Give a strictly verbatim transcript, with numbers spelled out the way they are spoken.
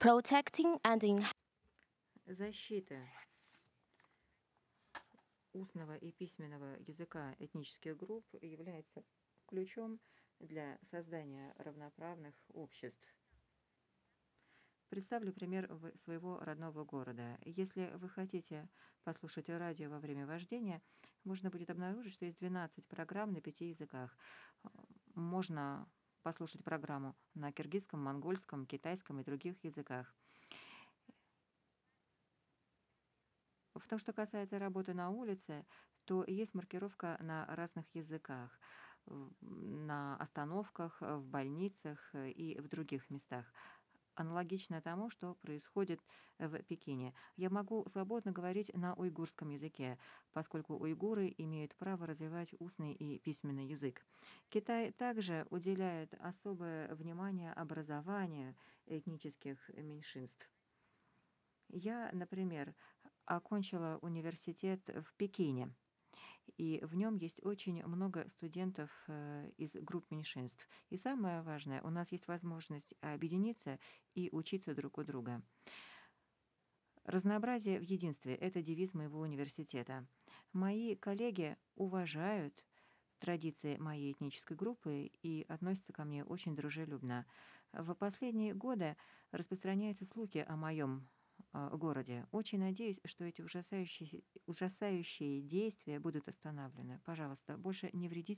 protecting and enhancing Защита устного и письменного языка этнических групп является ключом для создания равноправных обществ. Представлю пример своего родного города. Если вы хотите послушать радио во время вождения, можно будет обнаружить, что есть двенадцать программ на пяти языках. Можно послушать программу на киргизском, монгольском, китайском и других языках. В том, что касается работы на улице, то есть маркировка на разных языках, на остановках, в больницах и в других местах. Аналогично тому, что происходит в Пекине. Я могу свободно говорить на уйгурском языке, поскольку уйгуры имеют право развивать устный и письменный язык. Китай также уделяет особое внимание образованию этнических меньшинств. Я, например, окончила университет в Пекине, и в нем есть очень много студентов из групп меньшинств. И самое важное, у нас есть возможность объединиться и учиться друг у друга. Разнообразие в единстве — это девиз моего университета. Мои коллеги уважают традиции моей этнической группы и относятся ко мне очень дружелюбно. В последние годы распространяются слухи о моем городе. Очень надеюсь, что эти ужасающие, ужасающие действия будут остановлены. Пожалуйста, больше не вредите